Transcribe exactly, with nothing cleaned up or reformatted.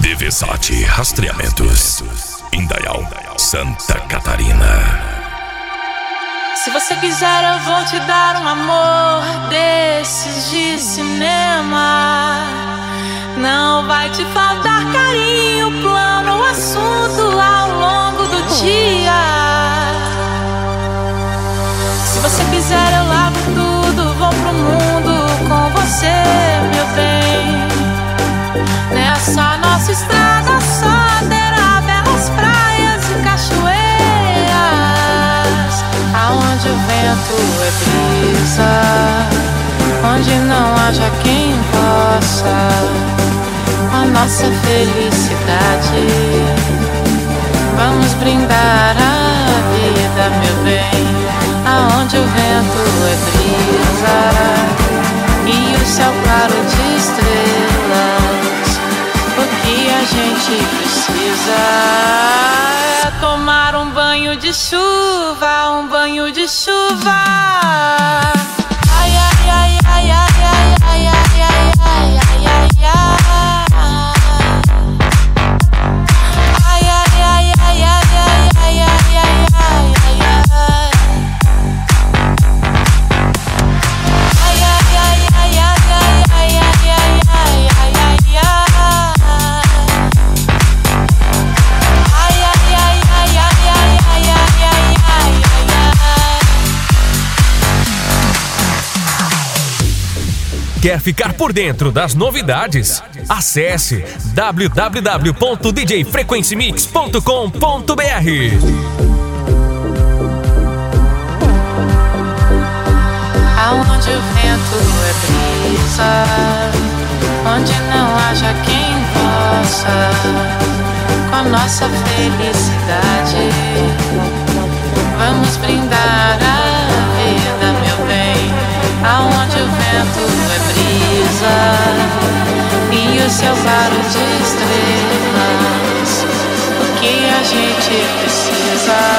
D V Sat Rastreamentos, Indaial, Santa Catarina. Se você quiser eu vou te dar um amor desses de cinema. Não vai te faltar carinho, plano ou assunto ao longo do dia. Se você quiser eu largo tudo, vou pro mundo com você, meu bem. Nessa nossa estrada só terá belas praias e cachoeiras, aonde o vento é brisa, onde não haja quem possa com a nossa felicidade. Vamos brindar a vida, meu bem, aonde o vento é brisa e o céu claro de estrelas. O que a gente precisa é tomar um banho de chuva, um banho de chuva. Ai, ai, ai, ai, ai, ai, ai, ai, ai, ai, ai, ai, ai. Ai, ai, ai, ai, ai, ai, ai, ai, ai, ai, ai, ai. Ai, ai, ai, ai, ai, ai, ai, ai, ai, ai, ai, ai. Quer ficar por dentro das novidades? Acesse w w w ponto d j frequency mix ponto com ponto b r. Aonde o vento é brisa, onde não haja quem possa com a nossa felicidade. Vamos brindar a vida, meu bem, aonde o vento é brisa e o céu claro de estrelas. O que a gente precisa